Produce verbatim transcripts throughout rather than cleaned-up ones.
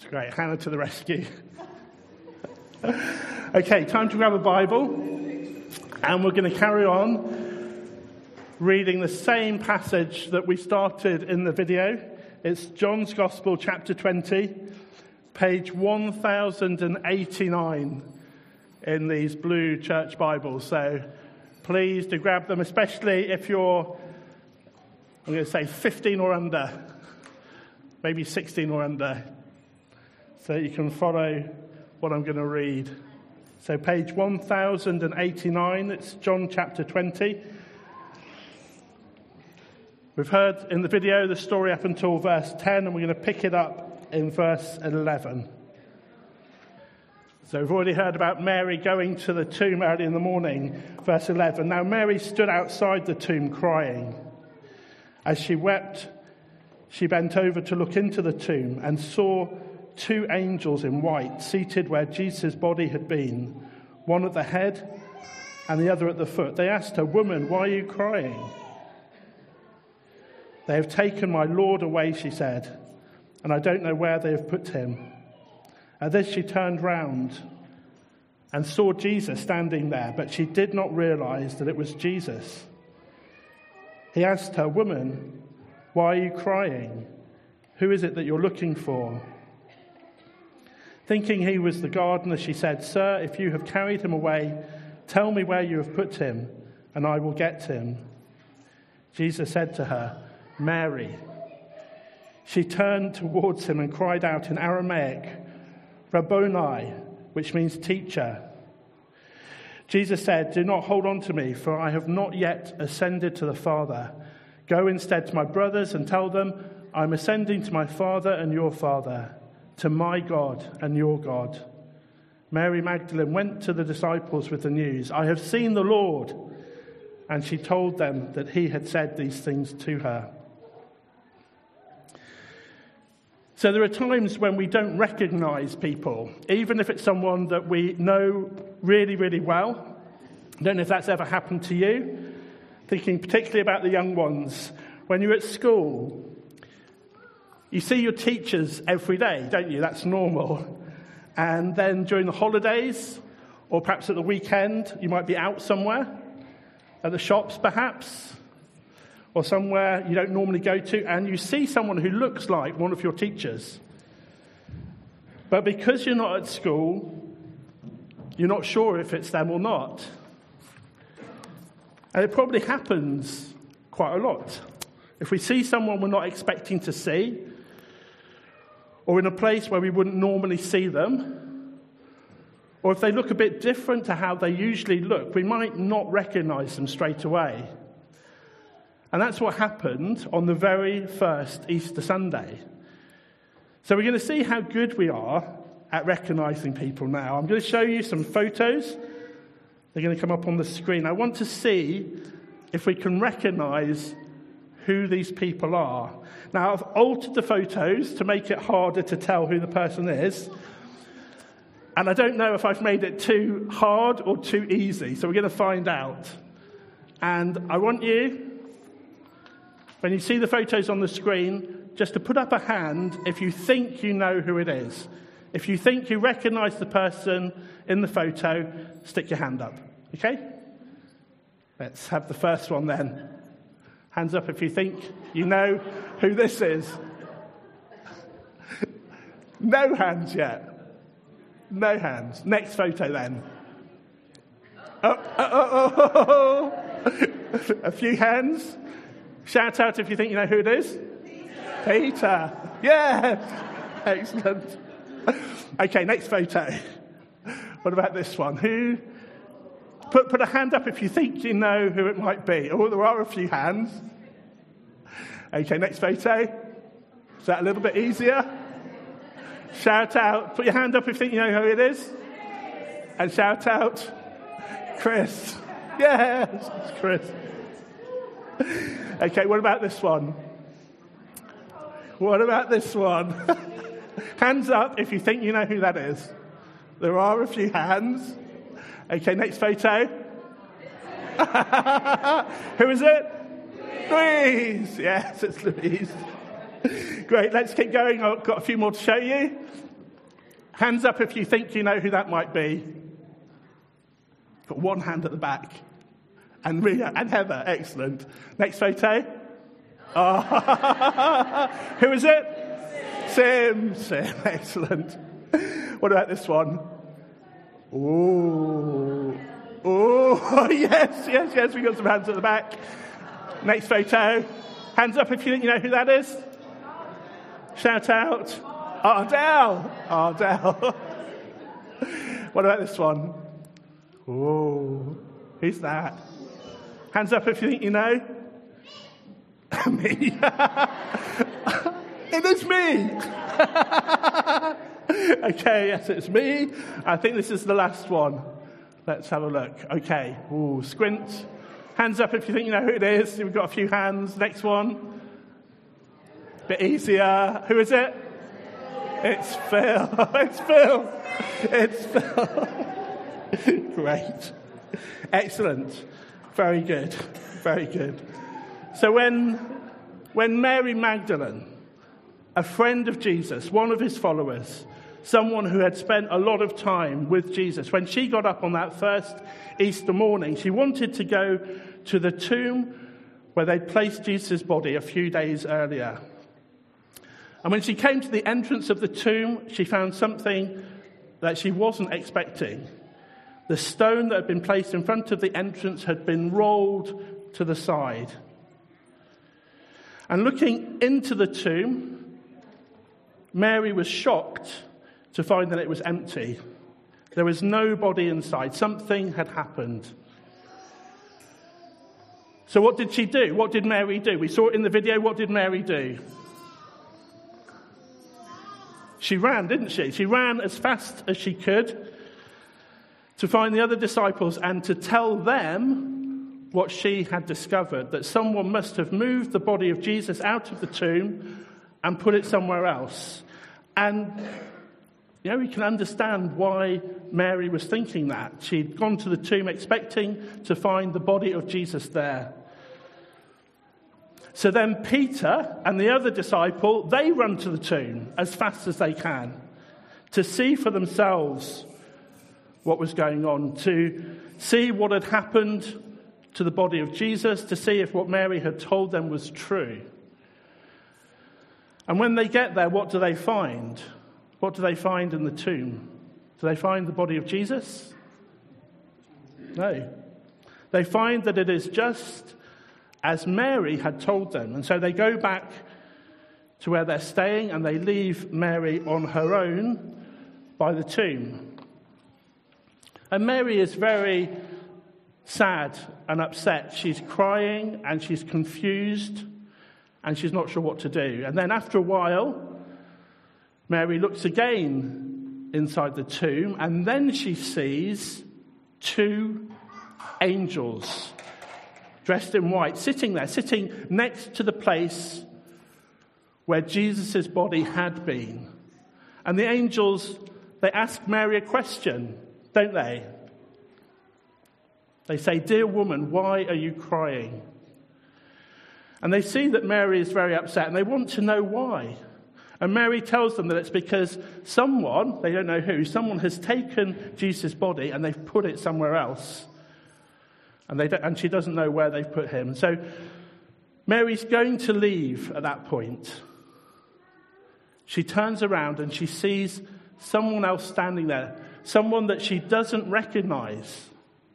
Great, Hannah to the rescue. Okay, time to grab a Bible, and we're going to carry on reading the same passage that we started in the video. It's John's Gospel, chapter twenty, page one thousand eighty-nine in these blue church Bibles. So please do grab them, especially if you're, I'm going to say fifteen or under, maybe sixteen or under, so you can follow what I'm going to read. So page one thousand eighty-nine, it's John chapter twenty. We've heard in the video the story up until verse ten, and we're going to pick it up in verse eleven. So we've already heard about Mary going to the tomb early in the morning, verse eleven. Now Mary stood outside the tomb crying. As she wept, she bent over to look into the tomb and saw two angels in white seated where Jesus' body had been, one at the head and the other at the foot. They asked her, "Woman, why are you crying?" "They have taken my Lord away," she said, "and I don't know where they have put him." At this she turned round and saw Jesus standing there, but she did not realize that it was Jesus. He asked her, "Woman, why are you crying? Who is it that you're looking for?" Thinking he was the gardener, she said, "Sir, if you have carried him away, tell me where you have put him, and I will get him." Jesus said to her, "Mary." She turned towards him and cried out in Aramaic, "Rabboni," which means teacher. Jesus said, "Do not hold on to me, for I have not yet ascended to the Father. Go instead to my brothers and tell them, I'm ascending to my Father and your Father, to my God and your God." Mary Magdalene went to the disciples with the news, "I have seen the Lord." And she told them that he had said these things to her. So there are times when we don't recognize people, even if it's someone that we know really, really well. I don't know if that's ever happened to you. Thinking particularly about the young ones. When you're at school, you see your teachers every day, don't you? That's normal. And then during the holidays, or perhaps at the weekend, you might be out somewhere, at the shops perhaps, or somewhere you don't normally go to, and you see someone who looks like one of your teachers. But because you're not at school, you're not sure if it's them or not. And it probably happens quite a lot. If we see someone we're not expecting to see, or in a place where we wouldn't normally see them, or if they look a bit different to how they usually look, we might not recognize them straight away. And that's what happened on the very first Easter Sunday. So we're going to see how good we are at recognizing people now. I'm going to show you some photos. They're going to come up on the screen. I want to see if we can recognize who these people are. Now, I've altered the photos to make it harder to tell who the person is. And I don't know if I've made it too hard or too easy. So we're going to find out. And I want you, when you see the photos on the screen, just to put up a hand if you think you know who it is. If you think you recognize the person in the photo, stick your hand up. Okay? Let's have the first one then. Hands up if you think you know who this is. No hands yet. No hands. Next photo then. Oh, oh, oh, oh, oh. A few hands. Shout out if you think you know who it is. Peter. Peter. Yes. Excellent. Okay, next photo. What about this one? Who? Put, put a hand up if you think you know who it might be. Oh, there are a few hands. Okay, next photo. Is that a little bit easier? Shout out. Put your hand up if you think you know who it is. And shout out. Chris. Yes, it's Chris. Okay, what about this one? What about this one? Hands up if you think you know who that is. There are a few hands. Okay, next photo. Who is it? Louise. Yes, it's Louise. Great, let's keep going. I've got a few more to show you. Hands up if you think you know who that might be. Got one hand at the back. And Ria and Heather, excellent. Next photo. Oh. Who is it? Sim. Sim, excellent. What about this one? Oh. Oh, yes, yes, yes, we got some hands at the back. Next photo. Hands up if you think you know who that is. Shout out. Ardell. Ardell. What about this one? Oh, who's that? Hands up if you think you know. Me. It is me. Okay, yes, it's me. I think this is the last one. Let's have a look. Okay. Ooh, squint. Hands up if you think you know who it is. We've got a few hands. Next one. Bit easier. Who is it? It's Phil. It's Phil. It's Phil. Great. Excellent. Very good. Very good. So when, when Mary Magdalene, a friend of Jesus, one of his followers, someone who had spent a lot of time with Jesus, when she got up on that first Easter morning, she wanted to go to the tomb where they'd placed Jesus' body a few days earlier. And when she came to the entrance of the tomb, she found something that she wasn't expecting. The stone that had been placed in front of the entrance had been rolled to the side. And looking into the tomb, Mary was shocked to find that it was empty. There was no body inside. Something had happened. So what did she do? What did Mary do? We saw it in the video. What did Mary do? She ran, didn't she? She ran as fast as she could to find the other disciples and to tell them what she had discovered, that someone must have moved the body of Jesus out of the tomb and put it somewhere else. And, you know, we can understand why Mary was thinking that. She'd gone to the tomb expecting to find the body of Jesus there. So then Peter and the other disciple, they run to the tomb as fast as they can to see for themselves what was going on, to see what had happened to the body of Jesus, to see if what Mary had told them was true. And when they get there, what do they find? What do they find in the tomb? Do they find the body of Jesus? No. They find that it is just as Mary had told them. And so they go back to where they're staying and they leave Mary on her own by the tomb. And Mary is very sad and upset. She's crying and she's confused and she's not sure what to do. And then after a while, Mary looks again inside the tomb and then she sees two angels dressed in white, sitting there, sitting next to the place where Jesus' body had been. And the angels, they ask Mary a question, don't they? They say, "Dear woman, why are you crying?" And they see that Mary is very upset, and they want to know why. And Mary tells them that it's because someone, they don't know who, someone has taken Jesus' body and they've put it somewhere else. And, they don't, and she doesn't know where they've put him. So Mary's going to leave at that point. She turns around and she sees someone else standing there, someone that she doesn't recognize.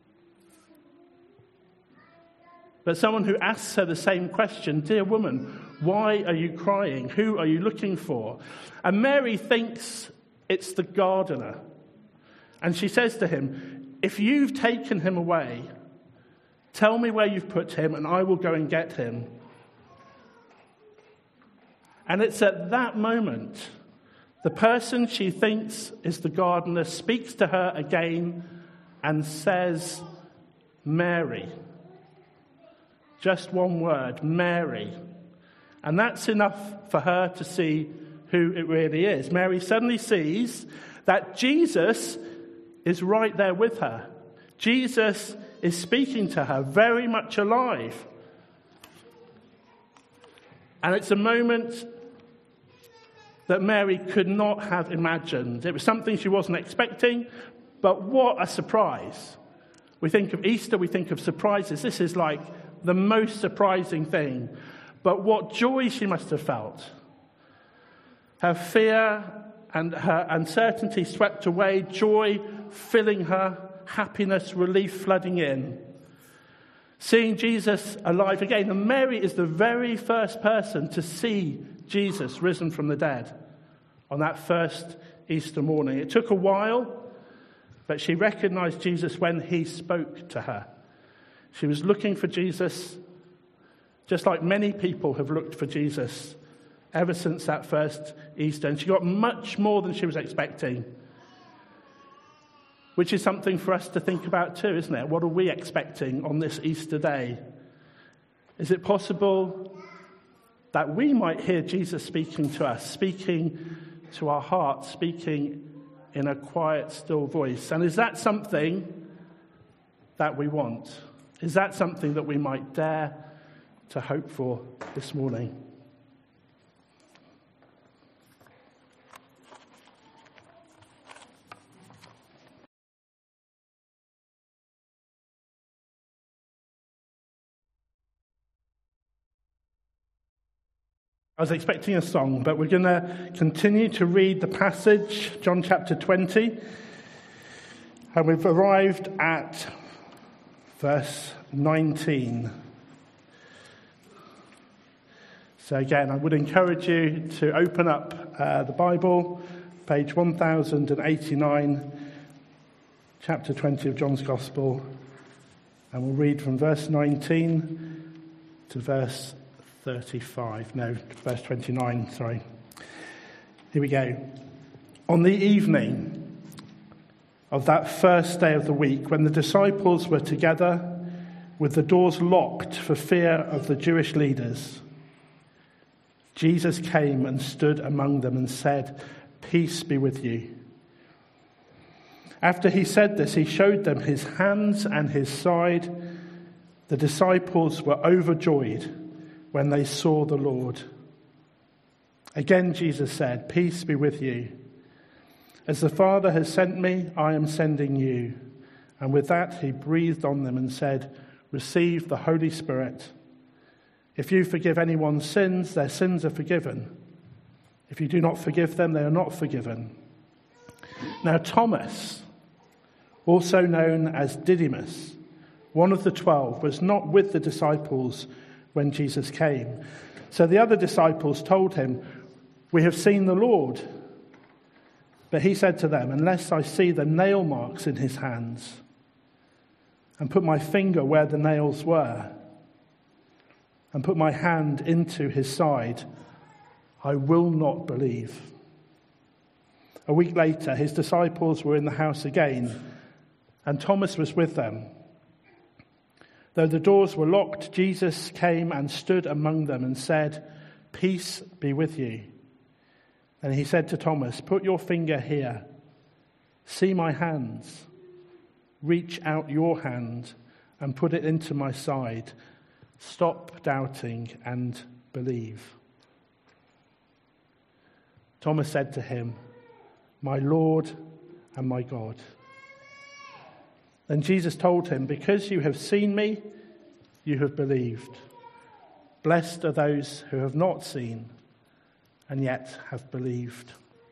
But someone who asks her the same question, "Dear woman, why are you crying? Who are you looking for?" And Mary thinks it's the gardener. And she says to him, "If you've taken him away, tell me where you've put him and I will go and get him." And it's at that moment, the person she thinks is the gardener speaks to her again and says, "Mary." Just one word, Mary. And that's enough for her to see who it really is. Mary suddenly sees that Jesus is right there with her. Jesus is speaking to her, very much alive. And it's a moment that Mary could not have imagined. It was something she wasn't expecting, but what a surprise. We think of Easter, we think of surprises. This is like the most surprising thing. But what joy she must have felt. Her fear and her uncertainty swept away, joy filling her, happiness, relief flooding in. Seeing Jesus alive again. And Mary is the very first person to see Jesus risen from the dead on that first Easter morning. It took a while, but she recognized Jesus when he spoke to her. She was looking for Jesus, just like many people have looked for Jesus ever since that first Easter. And she got much more than she was expecting, which is something for us to think about too, isn't it? What are we expecting on this Easter day? Is it possible that we might hear Jesus speaking to us, speaking to our hearts, speaking in a quiet, still voice? And is that something that we want? Is that something that we might dare to hope for this morning? I was expecting a song, but we're going to continue to read the passage, John chapter twenty. And we've arrived at verse nineteen. So again, I would encourage you to open up uh, the Bible, page one thousand eighty-nine, chapter twenty of John's Gospel. And we'll read from verse nineteen to verse thirty-five, no, verse twenty-nine, sorry. Here we go. On the evening of that first day of the week, when the disciples were together with the doors locked for fear of the Jewish leaders, Jesus came and stood among them and said, "Peace be with you." After he said this, he showed them his hands and his side. The disciples were overjoyed when they saw the Lord. Again, Jesus said, "Peace be with you. As the Father has sent me, I am sending you." And with that, he breathed on them and said, "Receive the Holy Spirit. If you forgive anyone's sins, their sins are forgiven. If you do not forgive them, they are not forgiven." Now Thomas, also known as Didymus, one of the twelve, was not with the disciples when Jesus came. So the other disciples told him, "We have seen the Lord." But he said to them, "Unless I see the nail marks in his hands and put my finger where the nails were and put my hand into his side, I will not believe." A week later, his disciples were in the house again, and Thomas was with them. Though the doors were locked, Jesus came and stood among them and said, "Peace be with you." And he said to Thomas, "Put your finger here. See my hands. Reach out your hand and put it into my side. Stop doubting and believe." Thomas said to him, "My Lord and my God." Then Jesus told him, "Because you have seen me, you have believed. Blessed are those who have not seen and yet have believed."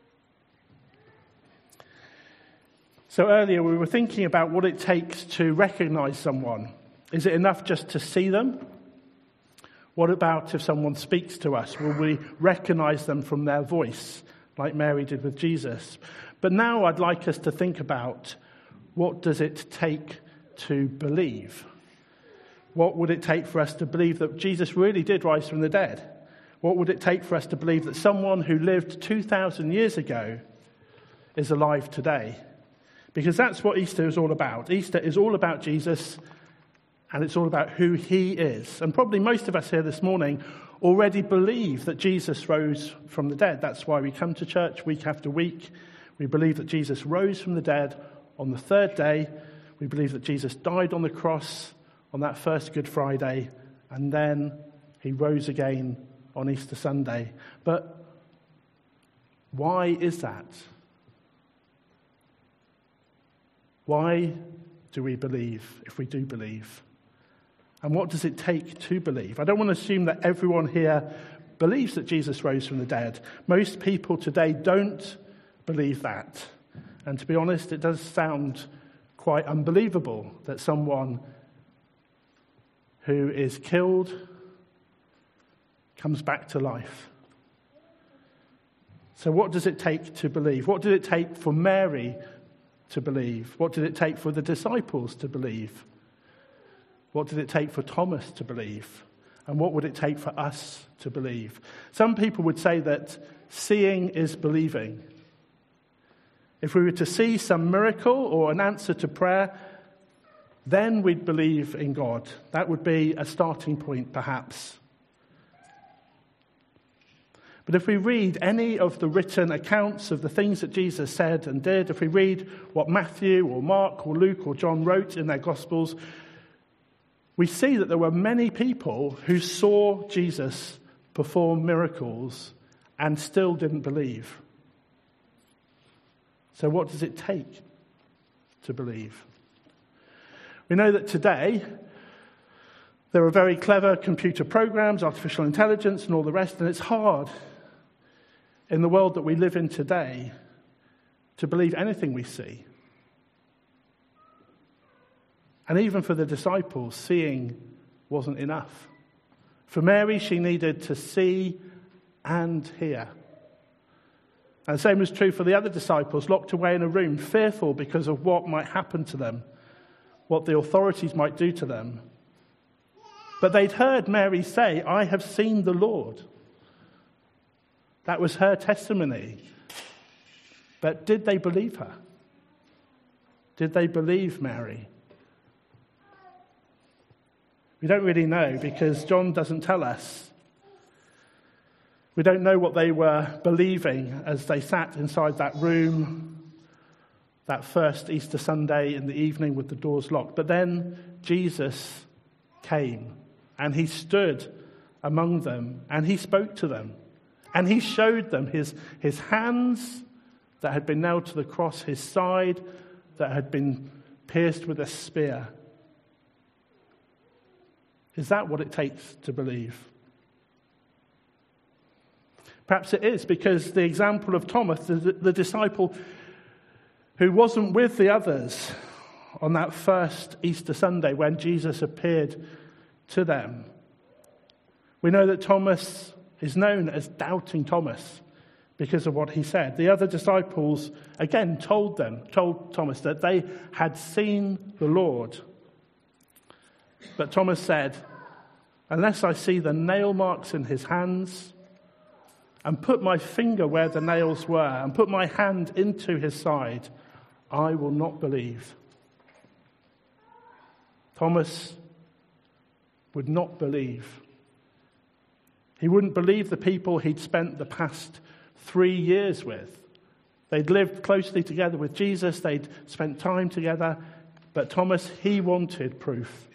So earlier we were thinking about what it takes to recognize someone. Is it enough just to see them? What about if someone speaks to us? Will we recognize them from their voice, like Mary did with Jesus? But now I'd like us to think about, what does it take to believe? What would it take for us to believe that Jesus really did rise from the dead? What would it take for us to believe that someone who lived two thousand years ago is alive today? Because that's what Easter is all about. Easter is all about Jesus, and it's all about who he is. And probably most of us here this morning already believe that Jesus rose from the dead. That's why we come to church week after week. We believe that Jesus rose from the dead on the third day. We believe that Jesus died on the cross on that first Good Friday, and then he rose again on Easter Sunday. But Why is that? Why do we believe if we do believe? And what does it take to believe? I don't want to assume that everyone here believes that Jesus rose from the dead. Most people today don't believe that. And to be honest, it does sound quite unbelievable that someone who is killed comes back to life. So what does it take to believe? What did it take for Mary to believe? What did it take for the disciples to believe? What did it take for Thomas to believe? And what would it take for us to believe? Some people would say that seeing is believing. If we were to see some miracle or an answer to prayer, then we'd believe in God. That would be a starting point, perhaps. But if we read any of the written accounts of the things that Jesus said and did, if we read what Matthew or Mark or Luke or John wrote in their Gospels, we see that there were many people who saw Jesus perform miracles and still didn't believe. So what does it take to believe? We know that today there are very clever computer programs, artificial intelligence and all the rest, and it's hard in the world that we live in today to believe anything we see. And even for the disciples, seeing wasn't enough. For Mary, she needed to see and hear. And the same was true for the other disciples, locked away in a room, fearful because of what might happen to them, what the authorities might do to them. But they'd heard Mary say, "I have seen the Lord." That was her testimony. But did they believe her? Did they believe Mary? We don't really know because John doesn't tell us. We don't know what they were believing as they sat inside that room that first Easter Sunday in the evening with the doors locked. But then Jesus came and he stood among them and he spoke to them and he showed them his, his hands that had been nailed to the cross, his side that had been pierced with a spear. Is that what it takes to believe? Perhaps it is, because the example of Thomas, the, the disciple who wasn't with the others on that first Easter Sunday when Jesus appeared to them. We know that Thomas is known as Doubting Thomas because of what he said. The other disciples, again, told them, told Thomas that they had seen the Lord. But Thomas said, "Unless I see the nail marks in his hands and put my finger where the nails were and put my hand into his side, I will not believe." Thomas would not believe. He wouldn't believe the people he'd spent the past three years with. They'd lived closely together with Jesus. They'd spent time together. But Thomas, he wanted proof.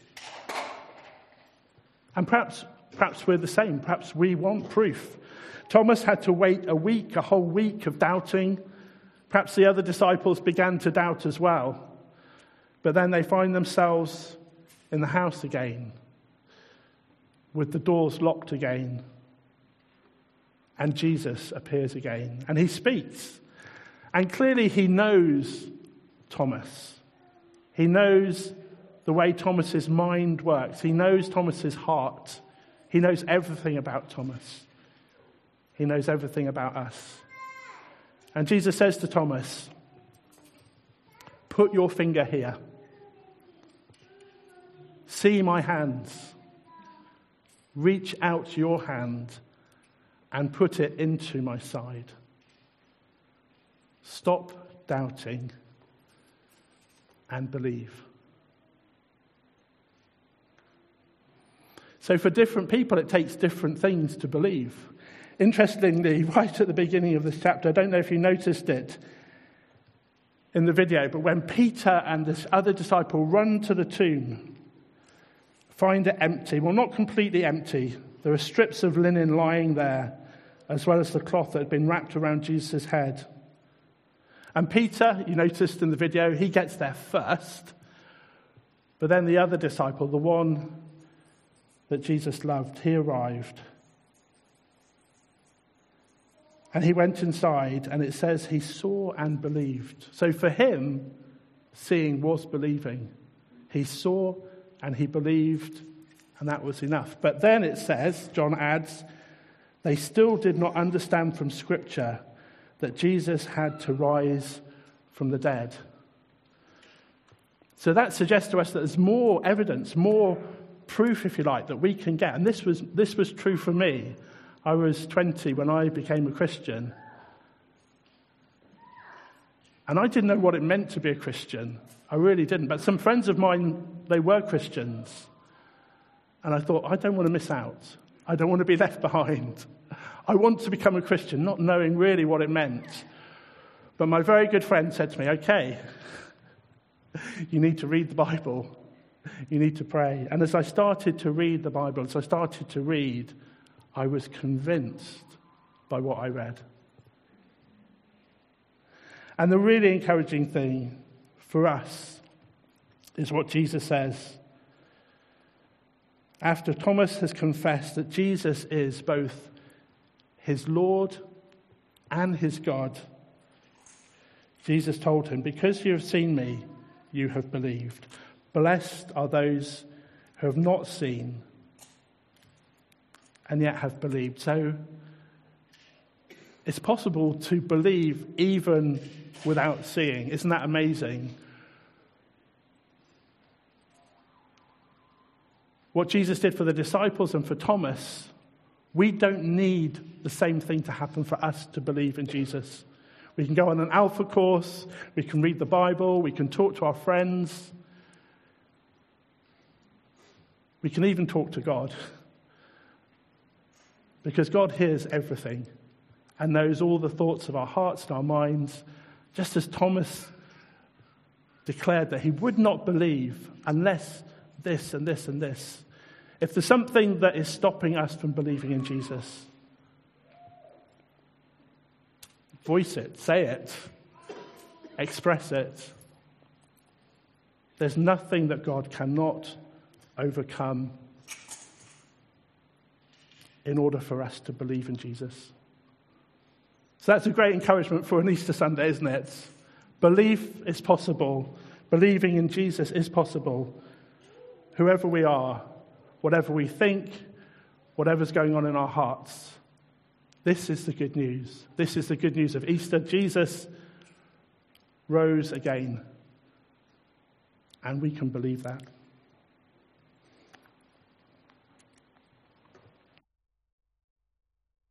And perhaps, perhaps we're the same. Perhaps we want proof. Thomas had to wait a week, a whole week of doubting. Perhaps the other disciples began to doubt as well. But then they find themselves in the house again, with the doors locked again. And Jesus appears again. And he speaks. And clearly he knows Thomas. He knows the way Thomas's mind works. He knows Thomas's heart. He knows everything about Thomas. He knows everything about us. And Jesus says to Thomas, "Put your finger here. See my hands. Reach out your hand and put it into my side. Stop doubting and believe." So for different people, it takes different things to believe. Interestingly, right at the beginning of this chapter, I don't know if you noticed it in the video, but when Peter and this other disciple run to the tomb, find it empty. Well, not completely empty. There are strips of linen lying there as well as the cloth that had been wrapped around Jesus' head. And Peter, you noticed in the video, he gets there first. But then the other disciple, the one that Jesus loved, he arrived. And he went inside, and it says he saw and believed. So for him, seeing was believing. He saw and he believed, and that was enough. But then it says, John adds, they still did not understand from Scripture that Jesus had to rise from the dead. So that suggests to us that there's more evidence, more proof, if you like, that we can get. And this was this was true for me. I was twenty when I became a Christian. And I didn't know what it meant to be a Christian. I really didn't. But some friends of mine, they were Christians. And I thought, I don't want to miss out. I don't want to be left behind. I want to become a Christian, not knowing really what it meant. But my very good friend said to me, okay, you need to read the Bible. You need to pray. And as I started to read the Bible, as I started to read, I was convinced by what I read. And the really encouraging thing for us is what Jesus says. After Thomas has confessed that Jesus is both his Lord and his God, Jesus told him, because you have seen me, you have believed. Blessed are those who have not seen and yet have believed. So it's possible to believe even without seeing. Isn't that amazing? What Jesus did for the disciples and for Thomas, we don't need the same thing to happen for us to believe in Jesus. We can go on an Alpha course, we can read the Bible, we can talk to our friends, we can even talk to God. Because God hears everything and knows all the thoughts of our hearts and our minds, just as Thomas declared that he would not believe unless this and this and this. If there's something that is stopping us from believing in Jesus, voice it, say it, express it. There's nothing that God cannot overcome in order for us to believe in Jesus. So that's a great encouragement for an Easter Sunday, isn't it? Belief is possible. Believing in Jesus is possible. Whoever we are, whatever we think, whatever's going on in our hearts, this is the good news. This is the good news of Easter. Jesus rose again, and we can believe that.